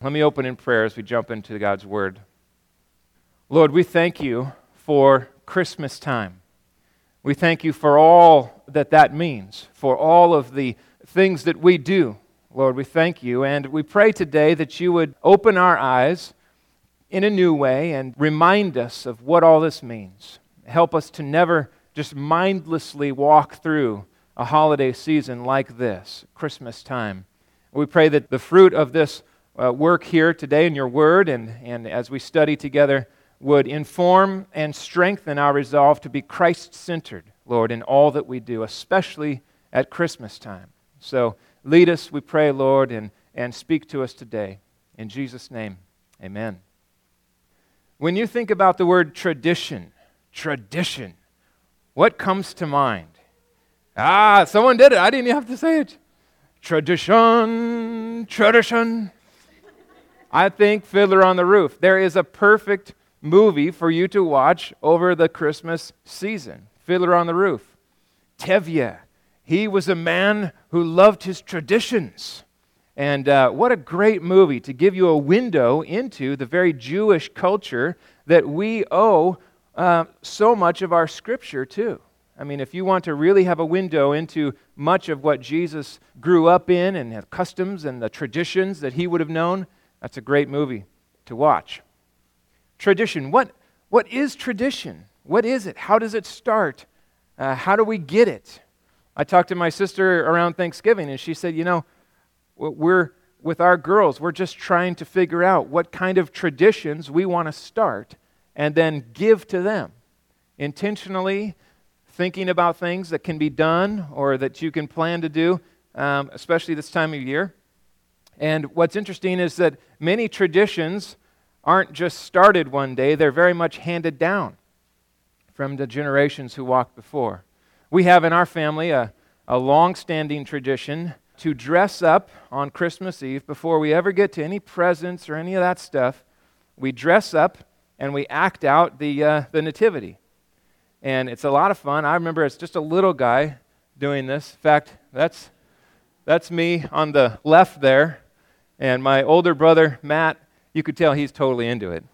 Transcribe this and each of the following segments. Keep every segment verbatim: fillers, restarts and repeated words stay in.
Let me open in prayer as we jump into God's Word. Lord, we thank you for Christmas time. We thank you for all that that means, for all of the things that we do. Lord, we thank you, and we pray today that you would open our eyes in a new way and remind us of what all this means. Help us to never just mindlessly walk through a holiday season like this, Christmas time. We pray that the fruit of this uh, work here today in your word and, and as we study together would inform and strengthen our resolve to be Christ-centered, Lord, in all that we do, especially at Christmas time. So lead us, we pray, Lord, and, and speak to us today. In Jesus' name, amen. When you think about the word tradition, tradition, what comes to mind? Ah, someone did it. I didn't even have to say it. Tradition, tradition. I think Fiddler on the Roof. There is a perfect movie for you to watch over the Christmas season. Fiddler on the Roof. Tevye. He was a man who loved his traditions. And uh, what a great movie to give you a window into the very Jewish culture that we owe uh, so much of our Scripture to. I mean, if you want to really have a window into much of what Jesus grew up in and the customs and the traditions that he would have known, that's a great movie to watch. Tradition. What, what is tradition? What is it? How does it start? Uh, how do we get it? I talked to my sister around Thanksgiving, and she said, you know, we're, with our girls, we're just trying to figure out what kind of traditions we want to start and then give to them. Intentionally thinking about things that can be done or that you can plan to do, um, especially this time of year. And what's interesting is that many traditions aren't just started one day, they're very much handed down from the generations who walked before. We have in our family a, a long-standing tradition to dress up on Christmas Eve before we ever get to any presents or any of that stuff. We dress up and we act out the uh, the nativity. And it's a lot of fun. I remember as just a little guy doing this. In fact, that's that's me on the left there. And my older brother, Matt, you could tell he's totally into it.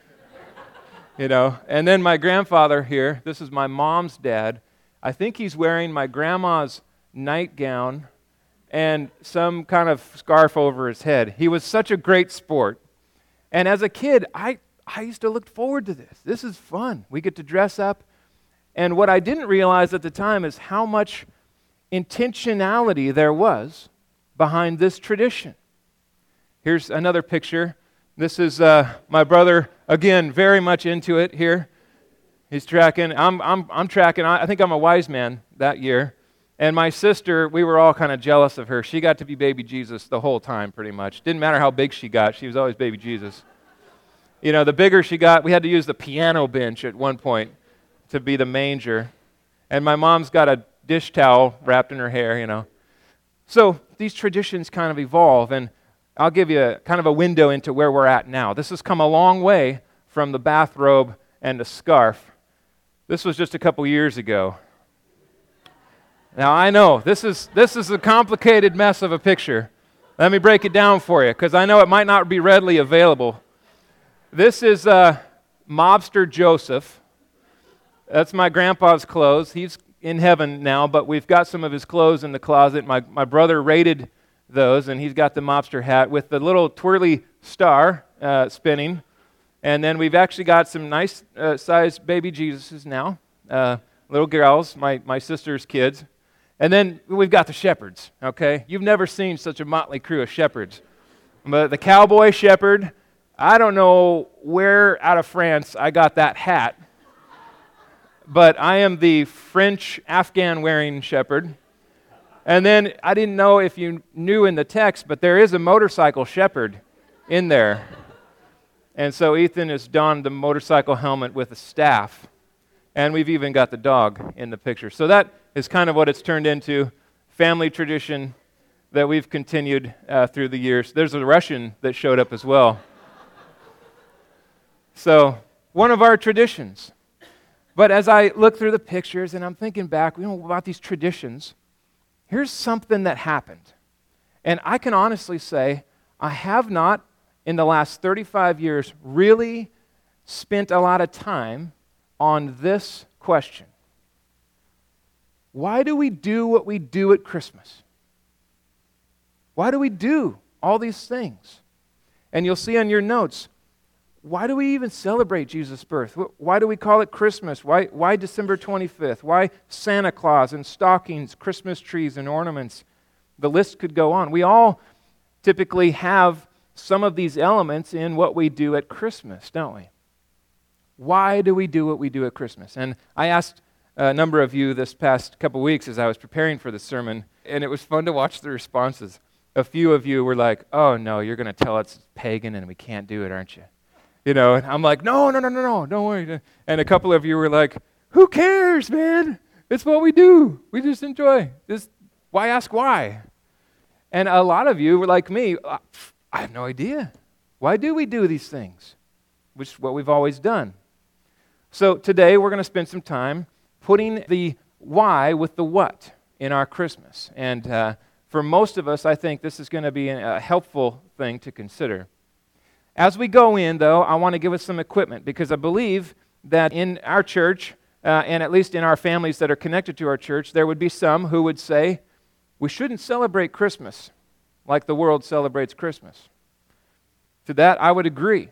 You know, and then my grandfather here, this is my mom's dad. I think he's wearing my grandma's nightgown and some kind of scarf over his head. He was such a great sport. And as a kid, I, I used to look forward to this. This is fun. We get to dress up. And what I didn't realize at the time is how much intentionality there was behind this tradition. Here's another picture. This is uh, my brother, again, very much into it here. He's tracking. I'm, I'm, I'm tracking. I think I'm a wise man that year. And my sister, we were all kind of jealous of her. She got to be baby Jesus the whole time, pretty much. Didn't matter how big she got. She was always baby Jesus. You know, the bigger she got, we had to use the piano bench at one point to be the manger. And my mom's got a dish towel wrapped in her hair, you know. So these traditions kind of evolve, and I'll give you a, kind of a window into where we're at now. This has come a long way from the bathrobe and the scarf. This was just a couple years ago. Now, I know, this is this is a complicated mess of a picture. Let me break it down for you, because I know it might not be readily available. This is uh, Mobster Joseph. That's my grandpa's clothes. He's in heaven now, but we've got some of his clothes in the closet. My, my brother raided those, and he's got the mobster hat with the little twirly star uh, spinning. And then we've actually got some nice uh, sized baby Jesuses now, uh, little girls, my, my sister's kids. And then we've got the shepherds, okay? You've never seen such a motley crew of shepherds. But the cowboy shepherd, I don't know where out of France I got that hat, but I am the French Afghan-wearing shepherd. And then I didn't know if you knew in the text, but there is a motorcycle shepherd in there. And so Ethan has donned the motorcycle helmet with a staff. And we've even got the dog in the picture. So that is kind of what it's turned into, family tradition that we've continued uh, through the years. There's a Russian that showed up as well. So, one of our traditions. But as I look through the pictures and I'm thinking back, you know, about these traditions, here's something that happened. And I can honestly say, I have not in the last thirty-five years really spent a lot of time on this question. Why do we do what we do at Christmas? Why do we do all these things? And you'll see on your notes, why do we even celebrate Jesus' birth? Why do we call it Christmas? Why, why December twenty-fifth? Why Santa Claus and stockings, Christmas trees and ornaments? The list could go on. We all typically have some of these elements in what we do at Christmas, don't we? Why do we do what we do at Christmas? And I asked a number of you this past couple weeks as I was preparing for the sermon, and it was fun to watch the responses. A few of you were like, oh no, you're going to tell us it's pagan and we can't do it, aren't you? You know, and I'm like, no, no, no, no, no, don't worry. And a couple of you were like, who cares, man? It's what we do. We just enjoy. Just, why ask why? And a lot of you were like me, I have no idea. Why do we do these things? Which is what we've always done. So today we're going to spend some time putting the why with the what in our Christmas. And uh, for most of us, I think this is going to be a helpful thing to consider. As we go in, though, I want to give us some equipment because I believe that in our church, uh, and at least in our families that are connected to our church, there would be some who would say, we shouldn't celebrate Christmas like the world celebrates Christmas. To that, I would agree.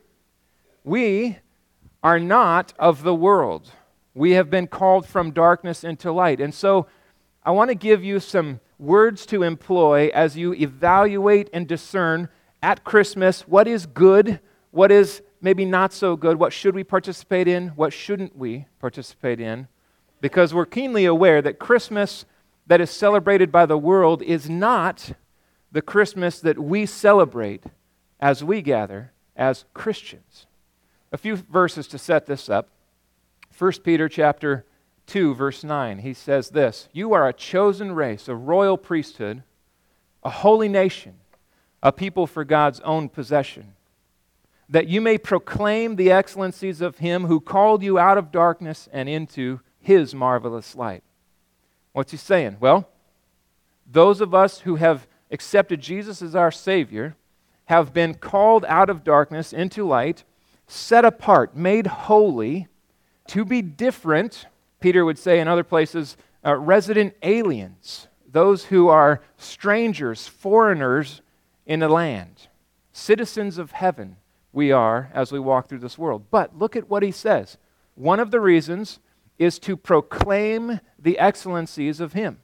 We are not of the world. We have been called from darkness into light. And so I want to give you some words to employ as you evaluate and discern at Christmas what is good, what is maybe not so good, what should we participate in, what shouldn't we participate in, because we're keenly aware that Christmas that is celebrated by the world is not the Christmas that we celebrate as we gather as Christians. A few verses to set this up. First Peter chapter two, verse nine, he says this, you are a chosen race, a royal priesthood, a holy nation, a people for God's own possession, that you may proclaim the excellencies of Him who called you out of darkness and into His marvelous light. What's he saying? Well, those of us who have accepted Jesus as our Savior have been called out of darkness into light, set apart, made holy, to be different. Peter would say in other places, uh, resident aliens, those who are strangers, foreigners in the land. Citizens of heaven we are as we walk through this world. But look at what he says. One of the reasons is to proclaim the excellencies of Him.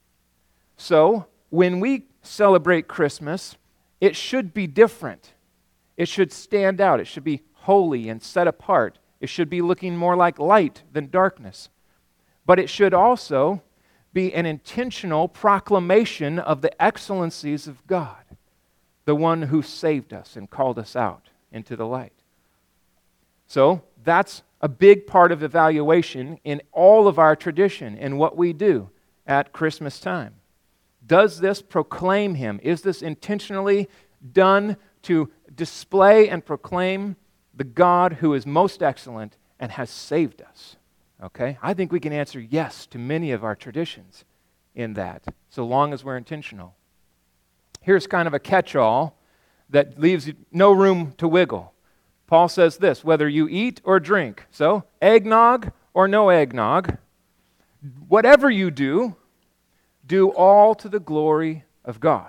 So, when we celebrate Christmas, it should be different. It should stand out. It should be holy and set apart. It should be looking more like light than darkness. But it should also be an intentional proclamation of the excellencies of God, the one who saved us and called us out into the light. So, that's a big part of evaluation in all of our tradition and what we do at Christmas time. Does this proclaim Him? Is this intentionally done to display and proclaim the God who is most excellent and has saved us? Okay? I think we can answer yes to many of our traditions in that, so long as we're intentional. Here's kind of a catch-all that leaves no room to wiggle. Paul says this, whether you eat or drink, so eggnog or no eggnog, whatever you do, do all to the glory of God.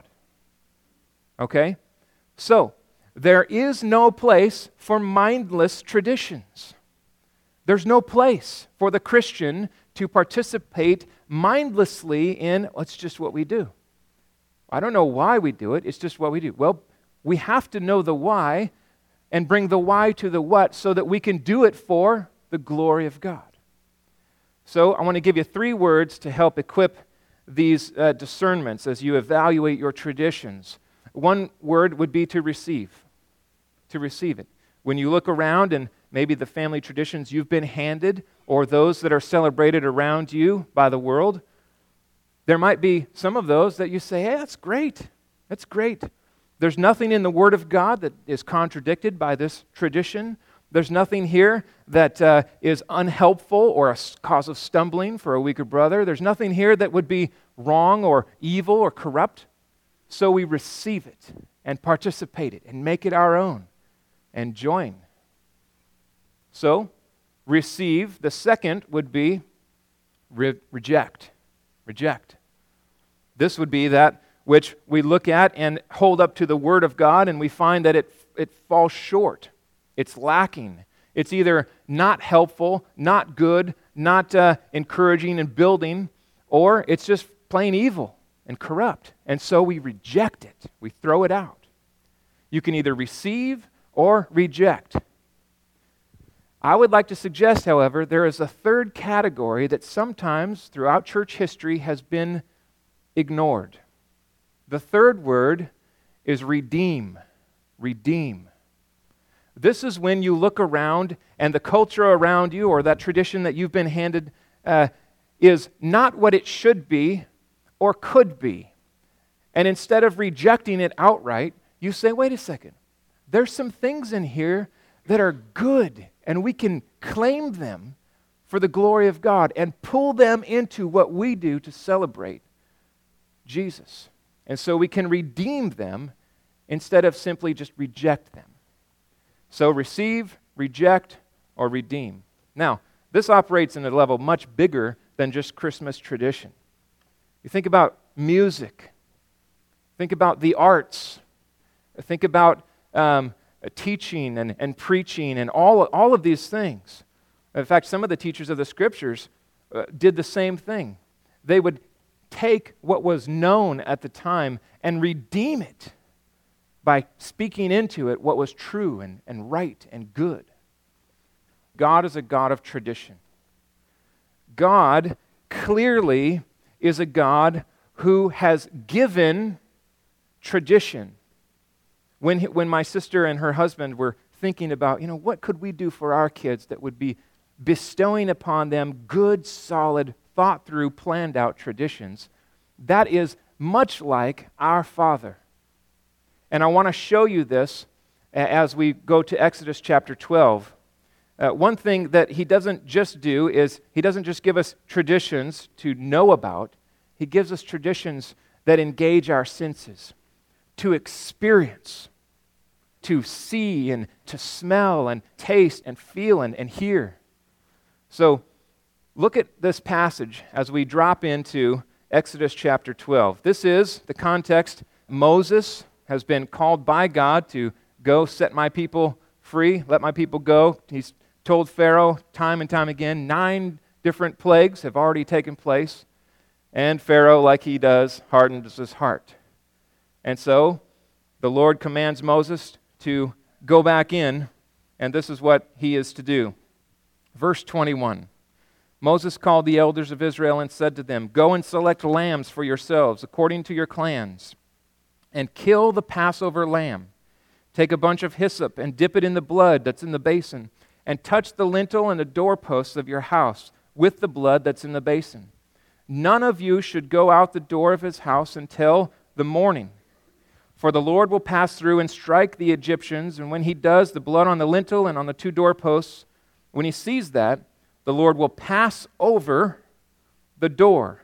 Okay? So, there is no place for mindless traditions. There's no place for the Christian to participate mindlessly in, well, it's just what we do. I don't know why we do it, it's just what we do. Well, we have to know the why and bring the why to the what so that we can do it for the glory of God. So I want to give you three words to help equip these uh, discernments as you evaluate your traditions. One word would be to receive. To receive it. When you look around and maybe the family traditions you've been handed or those that are celebrated around you by the world, there might be some of those that you say, hey, that's great. That's great. There's nothing in the Word of God that is contradicted by this tradition. There's nothing here that uh, is unhelpful or a cause of stumbling for a weaker brother. There's nothing here that would be wrong or evil or corrupt. So we receive it and participate it and make it our own and join. So, receive. The second would be re- reject. Reject. This would be that which we look at and hold up to the Word of God, and we find that it, it falls short. It's lacking. It's either not helpful, not good, not uh, encouraging and building, or it's just plain evil and corrupt. And so we reject it. We throw it out. You can either receive or reject. I would like to suggest, however, there is a third category that sometimes throughout church history has been ignored. The third word is redeem. Redeem. This is when you look around and the culture around you or that tradition that you've been handed uh, is not what it should be or could be. And instead of rejecting it outright, you say, wait a second, there's some things in here that are good and we can claim them for the glory of God and pull them into what we do to celebrate Jesus. And so we can redeem them instead of simply just reject them. So receive, reject, or redeem. Now, this operates in a level much bigger than just Christmas tradition. You think about music. Think about the arts. Think about um, teaching and, and preaching and all, all of these things. In fact, some of the teachers of the Scriptures uh, did the same thing. They would take what was known at the time and redeem it by speaking into it what was true and, and right and good. God is a God of tradition. God clearly is a God who has given tradition. When, when my sister and her husband were thinking about, you know, what could we do for our kids that would be bestowing upon them good, solid, thought-through, planned-out traditions, that is much like our Father. And I want to show you this as we go to Exodus chapter twelve. Uh, one thing that he doesn't just do is he doesn't just give us traditions to know about. He gives us traditions that engage our senses, to experience, to see and to smell and taste and feel and, and hear. So look at this passage as we drop into Exodus chapter twelve. This is the context. Moses has been called by God to go set my people free, let my people go. He's told Pharaoh time and time again, nine different plagues have already taken place. And Pharaoh, like he does, hardens his heart. And so the Lord commands Moses to go back in, and this is what he is to do. Verse twenty-one. Moses called the elders of Israel and said to them, "Go and select lambs for yourselves according to your clans, and kill the Passover lamb. Take a bunch of hyssop and dip it in the blood that's in the basin, and touch the lintel and the doorposts of your house with the blood that's in the basin. None of you should go out the door of his house until the morning. For the Lord will pass through and strike the Egyptians, and when he does, the blood on the lintel and on the two doorposts, when he sees that, the Lord will pass over the door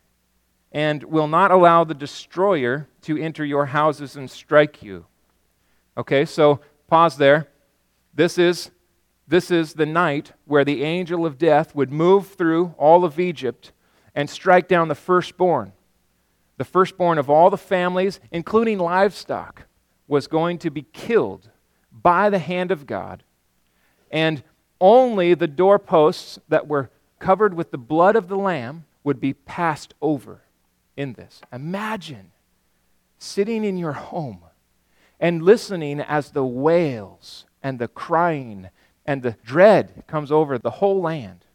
and will not allow the destroyer to enter your houses and strike you." Okay, so pause there. This is, this is the night where the angel of death would move through all of Egypt and strike down the firstborn. The firstborn of all the families, including livestock, was going to be killed by the hand of God. And only the doorposts that were covered with the blood of the Lamb would be passed over in this. Imagine sitting in your home and listening as the wails and the crying and the dread comes over the whole land.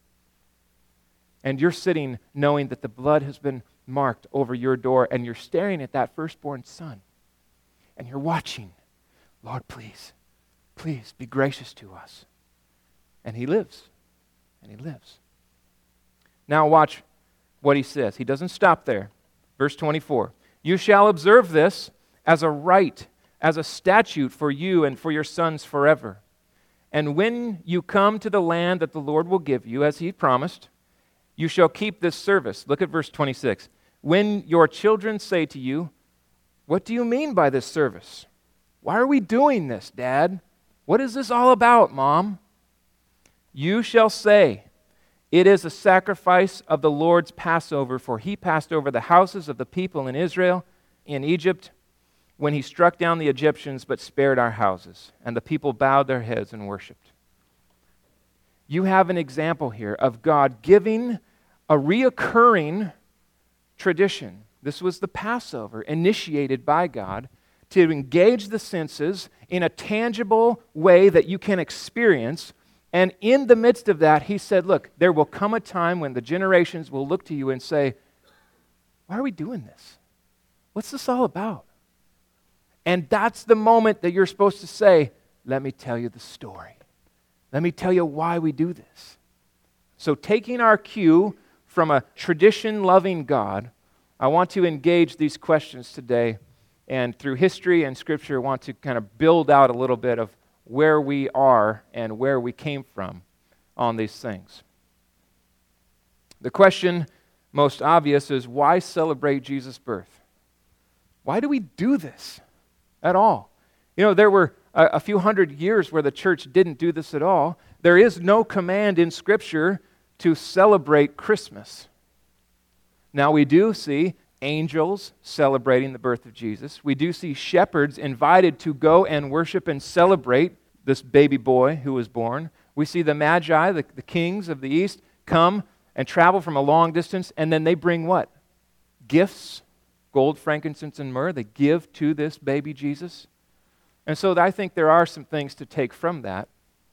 And you're sitting knowing that the blood has been marked over your door, and you're staring at that firstborn son. And you're watching, "Lord, please, please be gracious to us." And he lives. And he lives. Now watch what he says. He doesn't stop there. Verse twenty-four. "You shall observe this as a rite, as a statute for you and for your sons forever. And when you come to the land that the Lord will give you, as he promised, you shall keep this service." Look at verse twenty-six. "When your children say to you, 'What do you mean by this service? Why are we doing this, Dad?' What is this all about, Mom? You shall say, it is a sacrifice of the Lord's Passover, for he passed over the houses of the people in Israel, in Egypt, when he struck down the Egyptians, but spared our houses. And the people bowed their heads and worshipped. You have an example here of God giving a reoccurring tradition. This was the Passover, initiated by God, to engage the senses in a tangible way that you can experience. And in the midst of that, he said, look, there will come a time when the generations will look to you and say, why are we doing this? What's this all about? And that's the moment that you're supposed to say, let me tell you the story. Let me tell you why we do this. So taking our cue from a tradition-loving God, I want to engage these questions today, and through history and Scripture, want to kind of build out a little bit of where we are and where we came from on these things. The question most obvious is, why celebrate Jesus' birth? Why do we do this at all? You know, there were a, a few hundred years where the church didn't do this at all. There is no command in Scripture to celebrate Christmas. Now, we do see angels celebrating the birth of Jesus. We do see shepherds invited to go and worship and celebrate this baby boy who was born. We see the Magi, the, the kings of the East, come and travel from a long distance, and then they bring what? Gifts, gold, frankincense, and myrrh. They give to this baby Jesus. And so I think there are some things to take from that.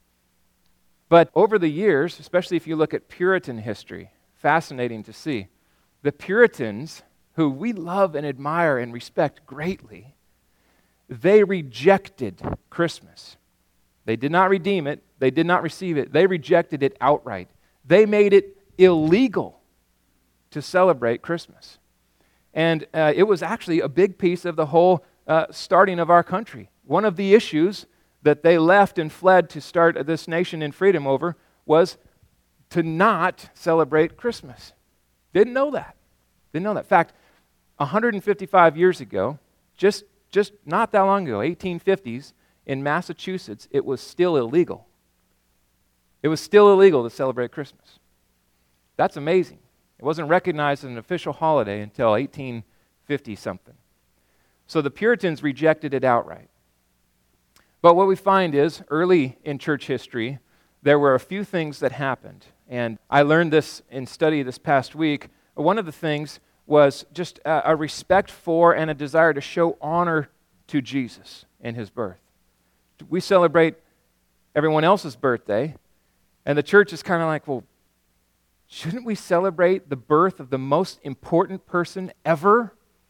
But over the years, especially if you look at Puritan history, fascinating to see, the Puritans, who we love and admire and respect greatly, they rejected Christmas. They did not redeem it. They did not receive it. They rejected it outright. They made it illegal to celebrate Christmas. And uh, it was actually a big piece of the whole uh, starting of our country. One of the issues that they left and fled to start this nation in freedom over was to not celebrate Christmas. Didn't know that. Didn't know that. In fact, one hundred fifty-five years ago, just, just not that long ago, eighteen fifties, in Massachusetts, it was still illegal. It was still illegal to celebrate Christmas. That's amazing. It wasn't recognized as an official holiday until eighteen fifty-something. So the Puritans rejected it outright. But what we find is, early in church history, there were a few things that happened. And I learned this in study this past week. One of the things was just a, a respect for and a desire to show honor to Jesus in his birth. We celebrate everyone else's birthday, and the church is kind of like, well, shouldn't we celebrate the birth of the most important person ever?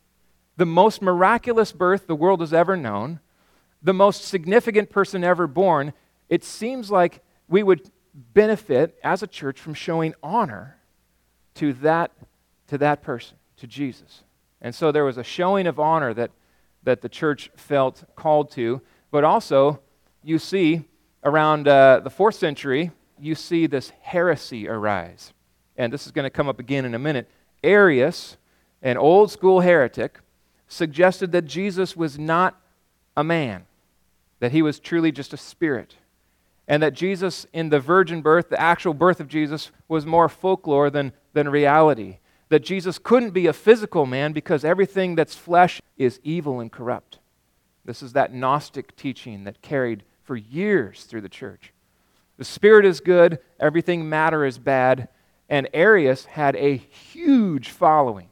The most miraculous birth the world has ever known, the most significant person ever born. It seems like we would benefit as a church from showing honor to that, to that person, to Jesus. And so there was a showing of honor that, that the church felt called to, but also you see around uh, the fourth century, you see this heresy arise. And this is going to come up again in a minute. Arius, an old school heretic, suggested that Jesus was not a man, that he was truly just a spirit, and that Jesus in the virgin birth, the actual birth of Jesus, was more folklore than, than reality, that Jesus couldn't be a physical man because everything that's flesh is evil and corrupt. This is that Gnostic teaching that carried for years through the church. The spirit is good, everything matter is bad, and Arius had a huge following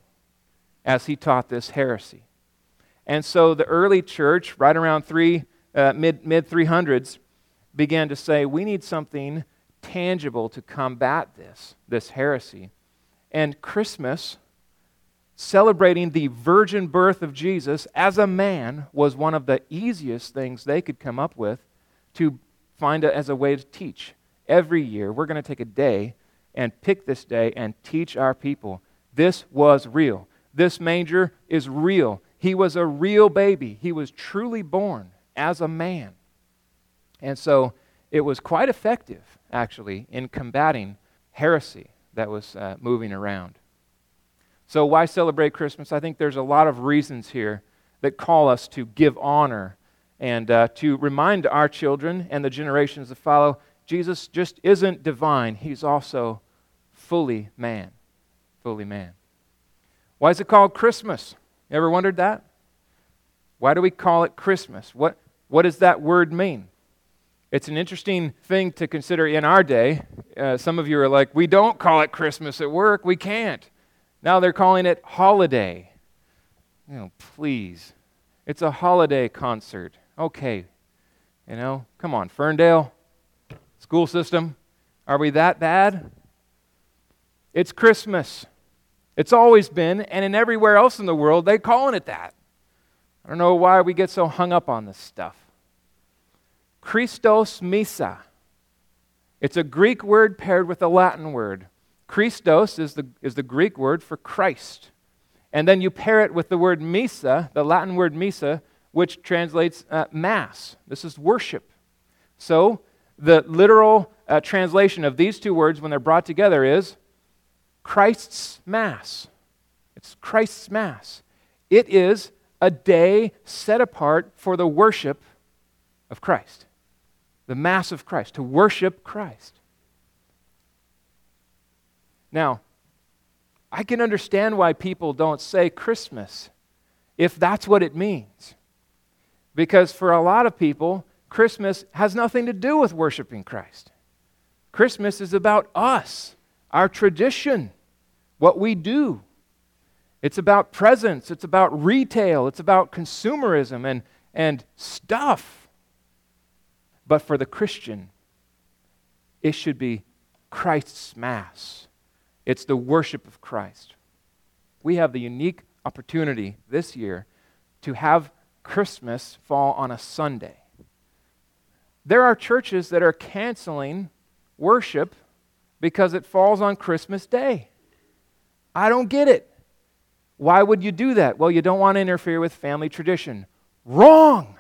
as he taught this heresy. And so the early church, right around three, uh, mid, mid three hundreds, began to say, we need something tangible to combat this, this heresy. And Christmas, celebrating the virgin birth of Jesus as a man, was one of the easiest things they could come up with to find a, as a way to teach. Every year, we're going to take a day and pick this day and teach our people. This was real. This manger is real. He was a real baby. He was truly born as a man. And so it was quite effective, actually, in combating heresy that was uh, moving around. So why celebrate Christmas? I think there's a lot of reasons here that call us to give honor and uh, to remind our children and the generations that follow, Jesus just isn't divine. He's also fully man. Fully man. Why is it called Christmas? You ever wondered that? Why do we call it Christmas? What, what does that word mean? It's an interesting thing to consider in our day. Uh, some of you are like, we don't call it Christmas at work. We can't. Now they're calling it holiday. You know, please. It's a holiday concert. Okay. You know, come on, Ferndale, school system. Are we that bad? It's Christmas. It's always been, and in everywhere else in the world, they're calling it that. I don't know why we get so hung up on this stuff. Christos Missa. It's a Greek word paired with a Latin word. Christos is the, is the Greek word for Christ. And then you pair it with the word Missa, the Latin word Missa, which translates uh, Mass. This is worship. So the literal uh, translation of these two words when they're brought together is Christ's Mass. It's Christ's Mass. It is a day set apart for the worship of Christ. The Mass of Christ, to worship Christ. Now, I can understand why people don't say Christmas if that's what it means. Because for a lot of people, Christmas has nothing to do with worshiping Christ. Christmas is about us, our tradition, what we do. It's about presents, it's about retail, it's about consumerism and, and stuff. But for the Christian, it should be Christ's Mass. It's the worship of Christ. We have the unique opportunity this year to have Christmas fall on a Sunday. There are churches that are canceling worship because it falls on Christmas Day. I don't get it. Why would you do that? Well, you don't want to interfere with family tradition. Wrong!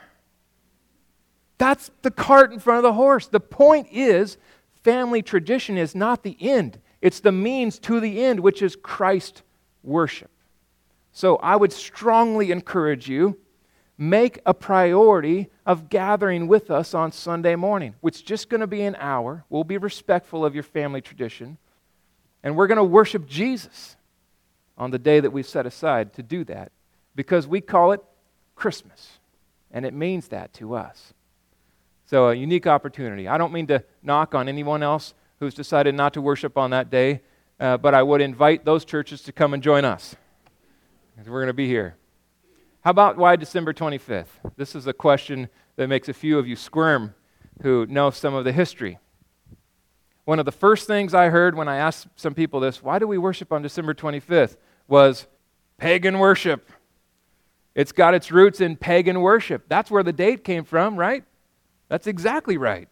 That's the cart in front of the horse. The point is, family tradition is not the end. It's the means to the end, which is Christ worship. So I would strongly encourage you, make a priority of gathering with us on Sunday morning. It's just going to be an hour. We'll be respectful of your family tradition. And we're going to worship Jesus on the day that we've set aside to do that, because we call it Christmas. And it means that to us. So a unique opportunity. I don't mean to knock on anyone else who's decided not to worship on that day, uh, but I would invite those churches to come and join us, because we're going to be here. How about why December twenty-fifth? This is a question that makes a few of you squirm who know some of the history. One of the first things I heard when I asked some people this, why do we worship on December twenty-fifth, was pagan worship. It's got its roots in pagan worship. That's where the date came from, right? That's exactly right.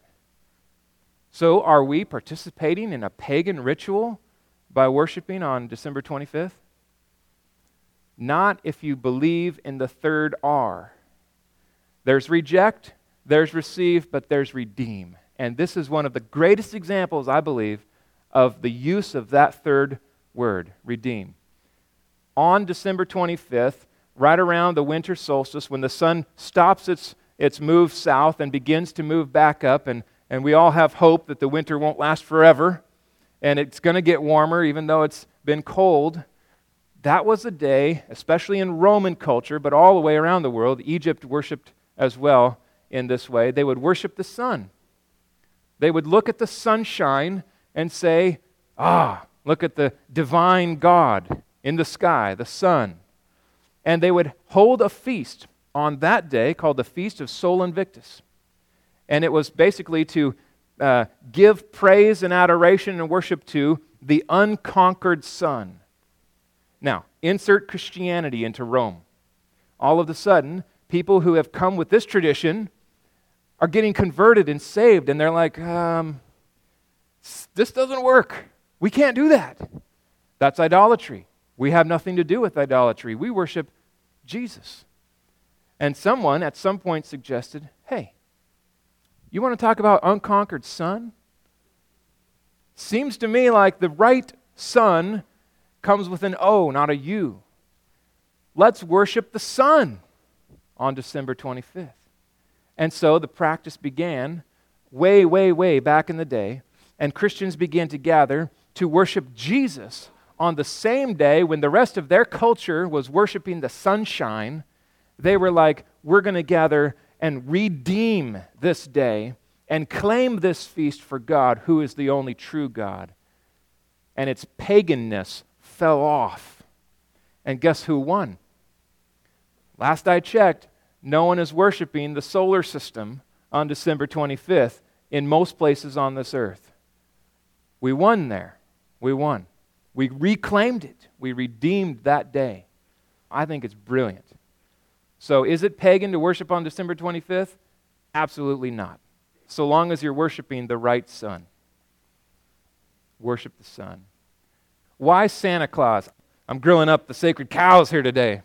So are we participating in a pagan ritual by worshiping on December twenty-fifth? Not if you believe in the third R. There's reject, there's receive, but there's redeem. And this is one of the greatest examples, I believe, of the use of that third word, redeem. On December twenty-fifth, right around the winter solstice, when the sun stops its, its move south and begins to move back up, and, and we all have hope that the winter won't last forever, and it's going to get warmer even though it's been cold. That was a day, especially in Roman culture, but all the way around the world. Egypt worshipped as well in this way. They would worship the sun. They would look at the sunshine and say, ah, look at the divine God in the sky, the sun. And they would hold a feast on that day called the Feast of Sol Invictus. And it was basically to uh, give praise and adoration and worship to the unconquered sun. Now, insert Christianity into Rome. All of a sudden, people who have come with this tradition are getting converted and saved, and they're like, um, this doesn't work. We can't do that. That's idolatry. We have nothing to do with idolatry. We worship Jesus. And someone at some point suggested, hey, you want to talk about unconquered sun? Seems to me like the right sun comes with an O, not a U. Let's worship the sun on December twenty-fifth. And so the practice began way, way, way back in the day, and Christians began to gather to worship Jesus on the same day when the rest of their culture was worshiping the sunshine. They were like, we're going to gather and redeem this day and claim this feast for God, who is the only true God. And its paganness fell off. And guess who won? Last I checked, no one is worshiping the solar system on December twenty-fifth in most places on this earth. We won there. We won. We reclaimed it. We redeemed that day. I think it's brilliant. So is it pagan to worship on December twenty-fifth? Absolutely not. So long as you're worshiping the right sun. Worship the sun. Why Santa Claus? I'm grilling up the sacred cows here today.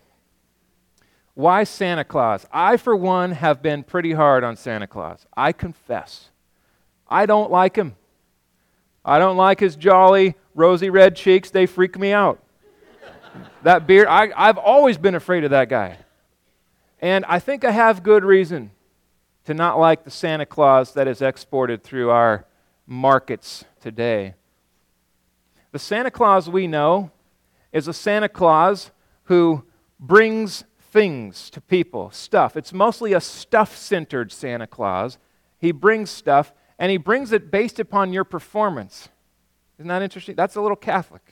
Why Santa Claus? I, for one, have been pretty hard on Santa Claus. I confess. I don't like him. I don't like his jolly, rosy red cheeks. They freak me out. That beard, I, I've always been afraid of that guy. And I think I have good reason to not like the Santa Claus that is exported through our markets today. The Santa Claus we know is a Santa Claus who brings things to people, stuff. It's mostly a stuff-centered Santa Claus. He brings stuff, and he brings it based upon your performance. Isn't that interesting? That's a little Catholic.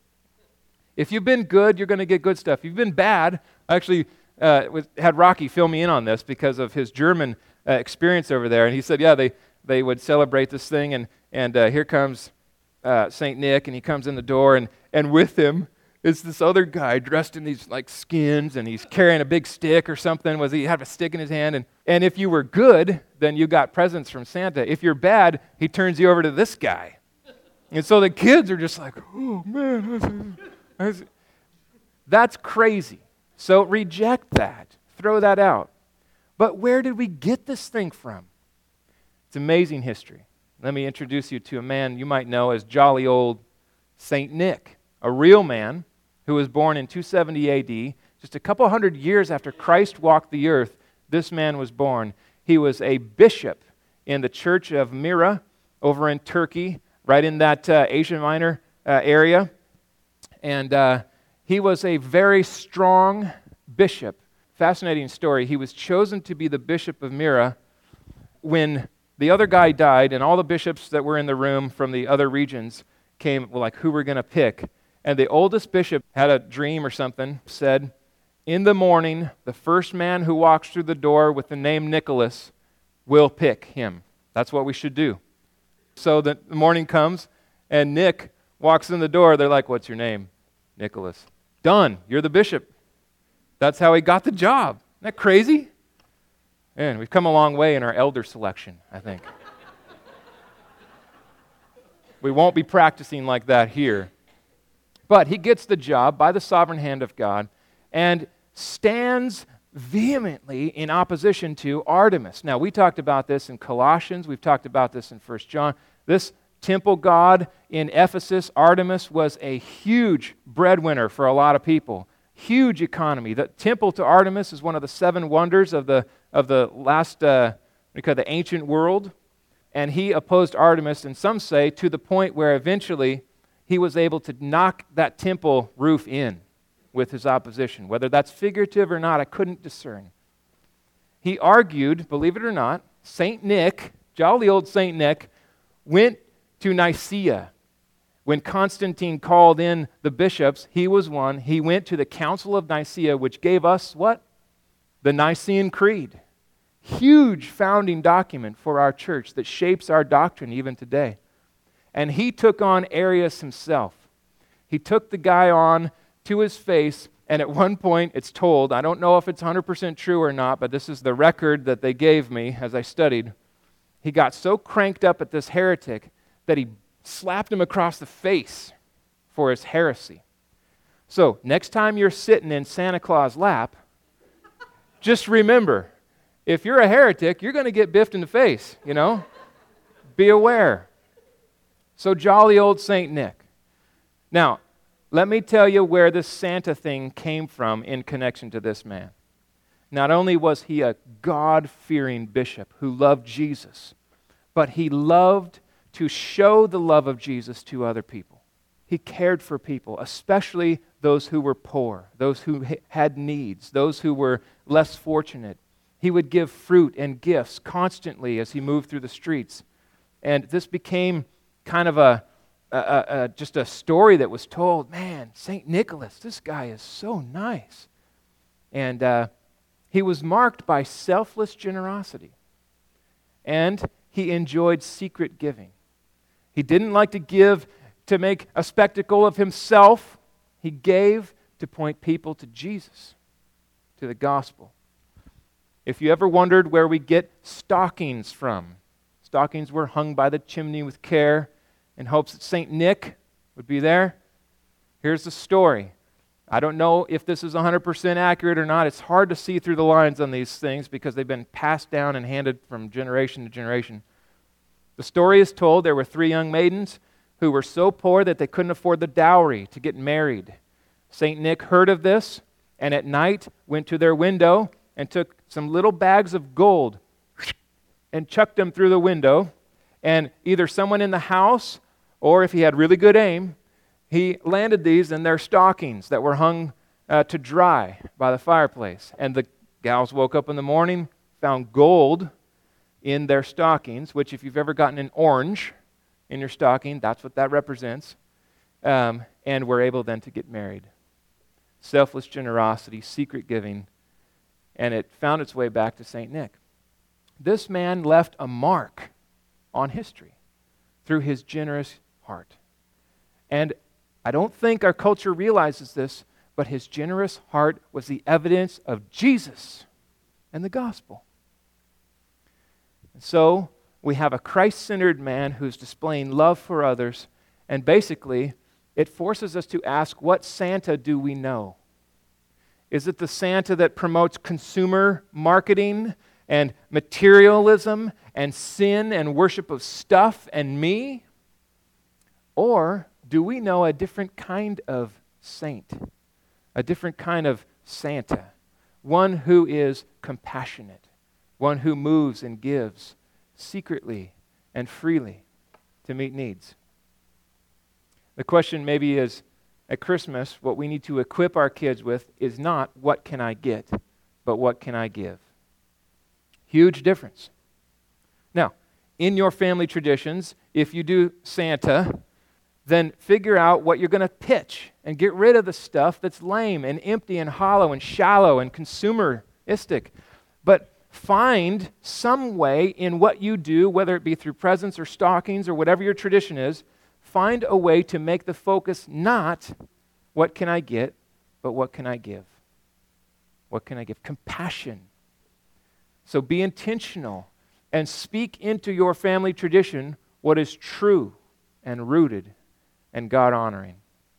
If you've been good, you're going to get good stuff. If you've been bad, I actually uh, was, had Rocky fill me in on this because of his German uh, experience over there. And he said, yeah, they, they would celebrate this thing, and, and uh, here comes uh, Saint Nick, and he comes in the door, and, and with him is this other guy dressed in these like skins, and he's carrying a big stick or something. Was he had a stick in his hand? And, and if you were good, then you got presents from Santa. If you're bad, he turns you over to this guy. And so the kids are just like, oh man, that's, that's crazy. So reject that. Throw that out. But where did we get this thing from? It's amazing history. Let me introduce you to a man you might know as jolly old Saint Nick, a real man who was born in two seventy A D. Just a couple hundred years after Christ walked the earth, this man was born. He was a bishop in the church of Myra over in Turkey, right in that uh, Asia Minor uh, area. And uh, he was a very strong bishop. Fascinating story. He was chosen to be the bishop of Myra when the other guy died, and all the bishops that were in the room from the other regions came, well, like, who we're going to pick. And the oldest bishop had a dream or something, said, in the morning, the first man who walks through the door with the name Nicholas will pick him. That's what we should do. So the morning comes, and Nick walks in the door. They're like, what's your name? Nicholas. Done. You're the bishop. That's how he got the job. Isn't that crazy? And we've come a long way in our elder selection, I think. We won't be practicing like that here. But he gets the job by the sovereign hand of God and stands vehemently in opposition to Artemis. Now, we talked about this in Colossians. We've talked about this in First John. This temple god in Ephesus, Artemis, was a huge breadwinner for a lot of people. Huge economy. The temple to Artemis is one of the seven wonders of the of the last, uh, we call it the ancient world. And he opposed Artemis, and some say to the point where eventually he was able to knock that temple roof in with his opposition. Whether that's figurative or not, I couldn't discern. He argued, believe it or not, Saint Nick, jolly old Saint Nick, went to Nicaea. When Constantine called in the bishops, he was one. He went to the Council of Nicaea, which gave us what? The Nicene Creed. Huge founding document for our church that shapes our doctrine even today. And he took on Arius himself. He took the guy on to his face, and at one point it's told, I don't know if it's one hundred percent true or not, but this is the record that they gave me as I studied. He got so cranked up at this heretic that he slapped him across the face for his heresy. So, next time you're sitting in Santa Claus' lap, just remember, if you're a heretic, you're going to get biffed in the face, you know? Be aware. So jolly old Saint Nick. Now, let me tell you where this Santa thing came from in connection to this man. Not only was he a God-fearing bishop who loved Jesus, but he loved to show the love of Jesus to other people. He cared for people, especially those who were poor, those who had needs, those who were less fortunate. He would give fruit and gifts constantly as he moved through the streets. And this became kind of a, a, a, a just a story that was told. Man, Saint Nicholas, this guy is so nice. And uh, he was marked by selfless generosity. And he enjoyed secret giving. He didn't like to give to make a spectacle of himself. He gave to point people to Jesus, to the gospel. If you ever wondered where we get stockings from, stockings were hung by the chimney with care in hopes that Saint Nick would be there. Here's the story. I don't know if this is one hundred percent accurate or not. It's hard to see through the lines on these things because they've been passed down and handed from generation to generation. The story is told there were three young maidens who were so poor that they couldn't afford the dowry to get married. Saint Nick heard of this, and at night went to their window and took some little bags of gold and chucked them through the window. And either someone in the house, or if he had really good aim, he landed these in their stockings that were hung uh, to dry by the fireplace. And the gals woke up in the morning, found gold in their stockings, which if you've ever gotten an orange in your stocking, that's what that represents, um, and were able then to get married. Selfless generosity, secret giving, and it found its way back to Saint Nick. This man left a mark on history through his generous heart. And I don't think our culture realizes this, but his generous heart was the evidence of Jesus and the gospel. And so we have a Christ-centered man who's displaying love for others, and basically it forces us to ask, what Santa do we know? Is it the Santa that promotes consumer marketing and materialism and sin and worship of stuff and me? Or do we know a different kind of saint, a different kind of Santa, one who is compassionate, one who moves and gives secretly and freely to meet needs? The question maybe is, at Christmas, what we need to equip our kids with is not what can I get, but what can I give. Huge difference. Now, in your family traditions, if you do Santa, then figure out what you're going to pitch and get rid of the stuff that's lame and empty and hollow and shallow and consumeristic. But find some way in what you do, whether it be through presents or stockings or whatever your tradition is, find a way to make the focus not what can I get, but what can I give. What can I give? Compassion. So be intentional and speak into your family tradition what is true and rooted and God-honoring.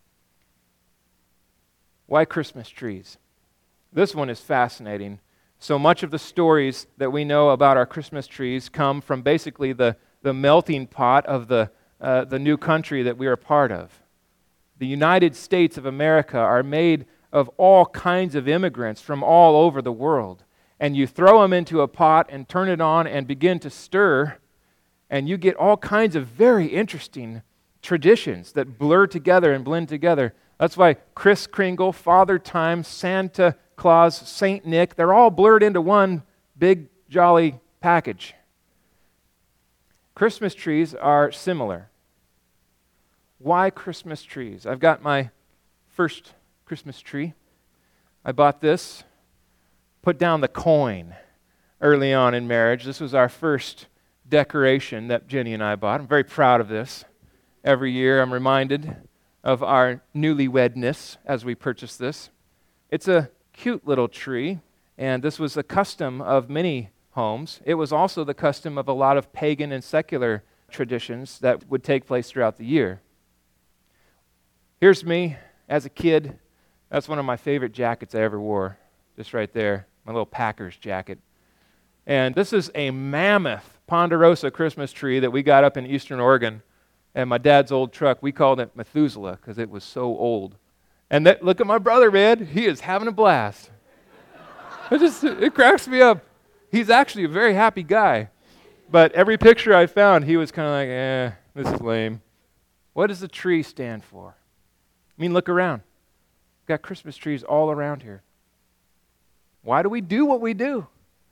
Why Christmas trees? This one is fascinating. So much of the stories that we know about our Christmas trees come from basically the, the melting pot of the, uh, the new country that we are a part of. The United States of America are made of all kinds of immigrants from all over the world. And you throw them into a pot and turn it on and begin to stir, and you get all kinds of very interesting traditions that blur together and blend together. That's why Kris Kringle, Father Time, Santa Claus, Saint Nick, they're all blurred into one big jolly package. Christmas trees are similar. Why Christmas trees? I've got my first Christmas tree. I bought this, put down the coin early on in marriage. This was our first decoration that Jenny and I bought. I'm very proud of this. Every year I'm reminded of our newlywedness as we purchase this. It's a cute little tree, and this was a custom of many homes. It was also the custom of a lot of pagan and secular traditions that would take place throughout the year. Here's me as a kid. That's one of my favorite jackets I ever wore, just right there, my little Packers jacket. And this is a mammoth Ponderosa Christmas tree that we got up in Eastern Oregon. And my dad's old truck, we called it Methuselah because it was so old. And that, look at my brother, man. He is having a blast. It just, it cracks me up. He's actually a very happy guy. But every picture I found, he was kind of like, eh, this is lame. What does the tree stand for? I mean, look around. We've got Christmas trees all around here. Why do we do what we do?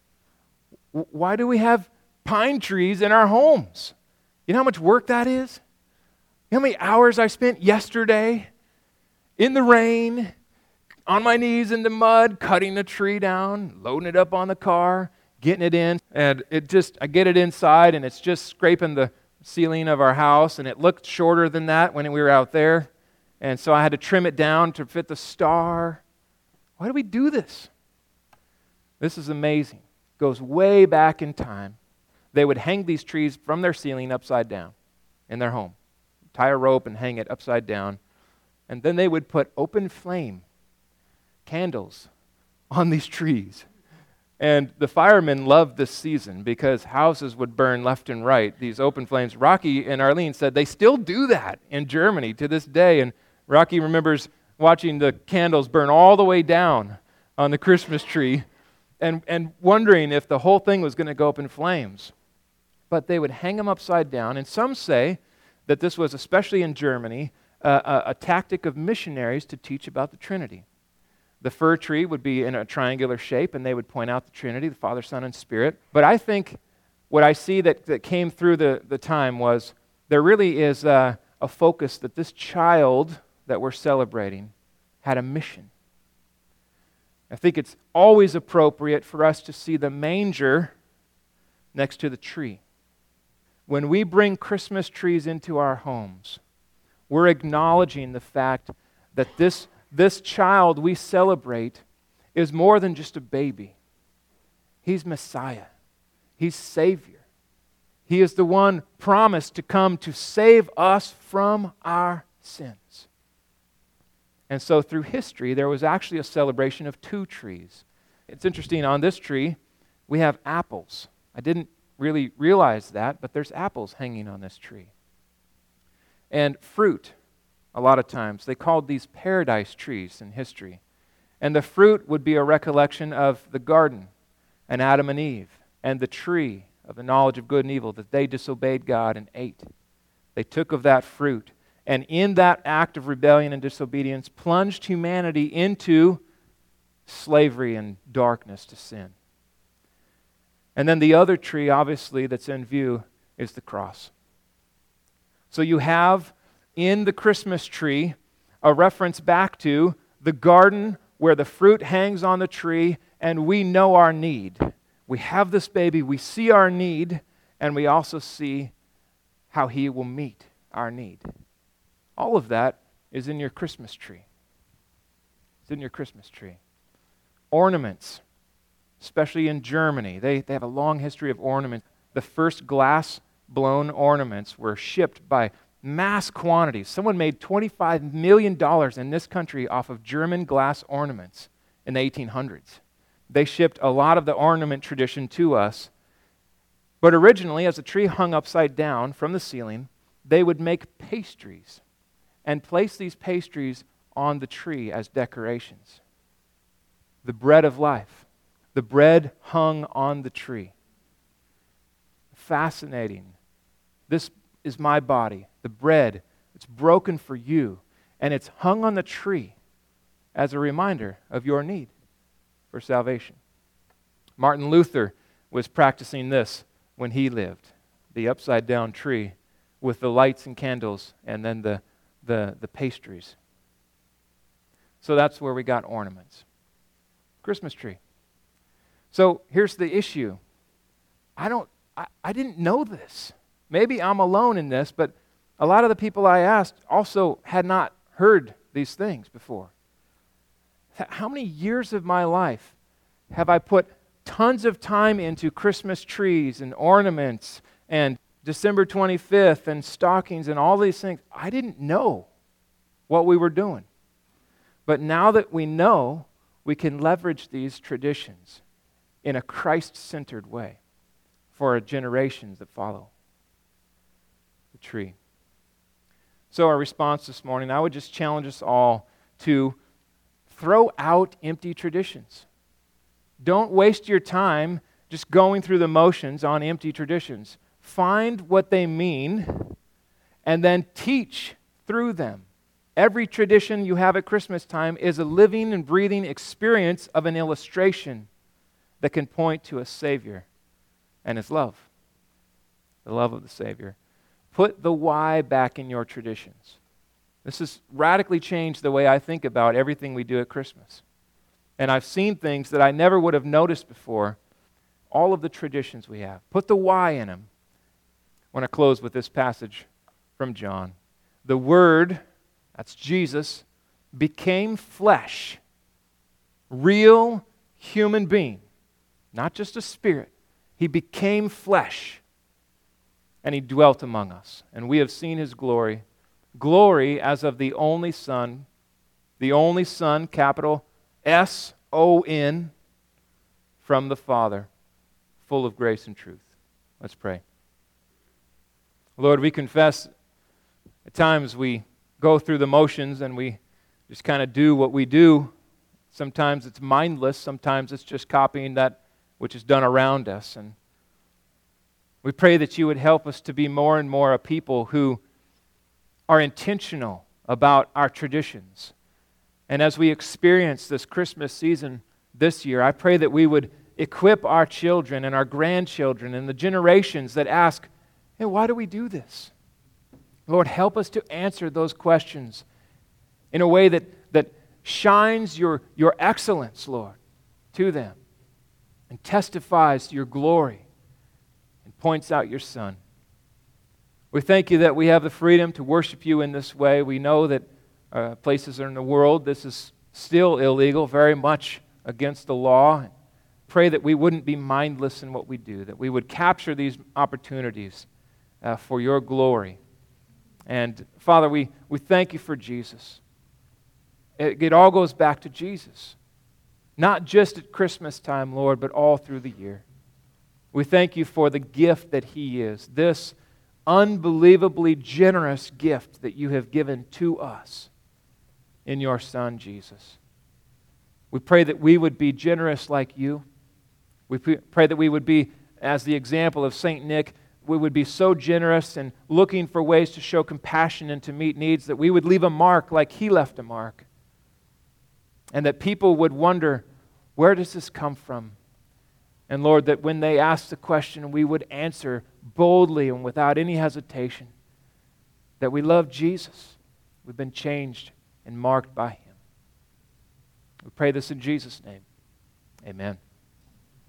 Why do we have pine trees in our homes? You know how much work that is? You know how many hours I spent yesterday in the rain, on my knees in the mud, cutting the tree down, loading it up on the car, getting it in, and it just, I get it inside, and it's just scraping the ceiling of our house, and it looked shorter than that when we were out there, and so I had to trim it down to fit the star. Why do we do this? This is amazing. It goes way back in time. They would hang these trees from their ceiling upside down in their home, tie a rope and hang it upside down, and then they would put open flame candles on these trees. And the firemen loved this season because houses would burn left and right, these open flames. Rocky and Arlene said they still do that in Germany to this day. And Rocky remembers watching the candles burn all the way down on the Christmas tree and, and wondering if the whole thing was going to go up in flames. But they would hang them upside down. And some say that this was, especially in Germany, uh, a, a tactic of missionaries to teach about the Trinity. The fir tree would be in a triangular shape, and they would point out the Trinity, the Father, Son, and Spirit. But I think what I see that, that came through the, the time was there really is a, a focus that this child that we're celebrating had a mission. I think it's always appropriate for us to see the manger next to the tree. When we bring Christmas trees into our homes, we're acknowledging the fact that this This child we celebrate is more than just a baby. He's Messiah. He's Savior. He is the one promised to come to save us from our sins. And so through history, there was actually a celebration of two trees. It's interesting, on this tree, we have apples. I didn't really realize that, but there's apples hanging on this tree. And fruit. A lot of times. They called these paradise trees in history. And the fruit would be a recollection of the garden and Adam and Eve and the tree of the knowledge of good and evil that they disobeyed God and ate. They took of that fruit, and in that act of rebellion and disobedience plunged humanity into slavery and darkness to sin. And then the other tree, obviously, that's in view is the cross. So you have in the Christmas tree a reference back to the garden where the fruit hangs on the tree, and we know our need. We have this baby, we see our need, and we also see how He will meet our need. All of that is in your Christmas tree. It's in your Christmas tree. Ornaments, especially in Germany, they, they have a long history of ornament. The first glass-blown ornaments were shipped by mass quantities. Someone made twenty-five million dollars in this country off of German glass ornaments in the eighteen hundreds. They shipped a lot of the ornament tradition to us. But originally, as the tree hung upside down from the ceiling, they would make pastries and place these pastries on the tree as decorations. The bread of life. The bread hung on the tree. Fascinating. This is my body, the bread. It's broken for you, and it's hung on the tree as a reminder of your need for salvation. Martin Luther was practicing this when he lived, the upside-down tree with the lights and candles and then the, the, the pastries. So that's where we got ornaments. Christmas tree. So here's the issue. I don't, I, I didn't know this. Maybe I'm alone in this, but a lot of the people I asked also had not heard these things before. How many years of my life have I put tons of time into Christmas trees and ornaments and December twenty-fifth and stockings and all these things? I didn't know what we were doing. But now that we know, we can leverage these traditions in a Christ-centered way for generations that follow. Tree. So our response this morning, I would just challenge us all to throw out empty traditions. Don't waste your time just going through the motions on empty traditions. Find what they mean and then teach through them. Every tradition you have at Christmas time is a living and breathing experience of an illustration that can point to a Savior and His love, the love of the Savior. Put the why back in your traditions. This has radically changed the way I think about everything we do at Christmas. And I've seen things that I never would have noticed before. All of the traditions we have. Put the why in them. I want to close with this passage from John. The Word, that's Jesus, became flesh. Real human being. Not just a spirit. He became flesh. And He dwelt among us. And we have seen His glory. Glory as of the only Son. The only Son, capital S O N, from the Father, full of grace and truth. Let's pray. Lord, we confess at times we go through the motions and we just kind of do what we do. Sometimes it's mindless. Sometimes it's just copying that which is done around us. And we pray that You would help us to be more and more a people who are intentional about our traditions. And as we experience this Christmas season this year, I pray that we would equip our children and our grandchildren and the generations that ask, hey, why do we do this? Lord, help us to answer those questions in a way that, that shines your, your excellence, Lord, to them and testifies to Your glory and points out Your Son. We thank You that we have the freedom to worship You in this way. We know that uh, places in the world this is still illegal, very much against the law. Pray that we wouldn't be mindless in what we do, that we would capture these opportunities uh, for Your glory. And Father, we, we thank You for Jesus. It, it all goes back to Jesus. Not just at Christmas time, Lord, but all through the year. We thank You for the gift that He is, this unbelievably generous gift that You have given to us in Your Son, Jesus. We pray that we would be generous like You. We pray that we would be, as the example of Saint Nick, we would be so generous and looking for ways to show compassion and to meet needs that we would leave a mark like He left a mark. And that people would wonder, where does this come from? And Lord, that when they ask the question, we would answer boldly and without any hesitation that we love Jesus. We've been changed and marked by Him. We pray this in Jesus' name. Amen.